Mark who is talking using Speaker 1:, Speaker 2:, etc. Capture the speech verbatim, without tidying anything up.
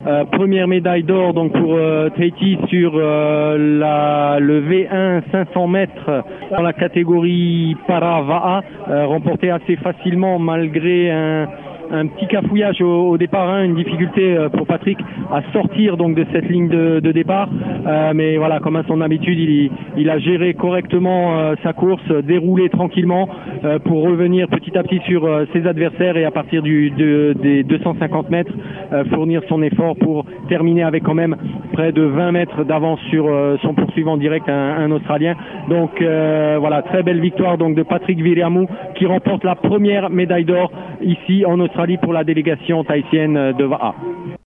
Speaker 1: Euh, première médaille d'or donc pour euh, Treiti sur euh, la, le V un cinq cents mètres dans la catégorie Para-Va'a, euh, remporté assez facilement malgré un un petit cafouillage au, au départ, hein, une difficulté euh, pour Patrick à sortir donc de cette ligne de, de départ, euh, mais voilà, comme à son habitude, il, il a géré correctement euh, sa course, déroulé tranquillement euh, pour revenir petit à petit sur euh, ses adversaires et à partir du, de, des deux cent cinquante mètres euh, fournir son effort pour terminer avec quand même près de vingt mètres d'avance sur euh, son poursuivant direct, un, un Australien. Donc euh, voilà, très belle victoire donc de Patrick Viriamou qui remporte la première médaille d'or ici en Australie pour la délégation tahitienne de Va'a.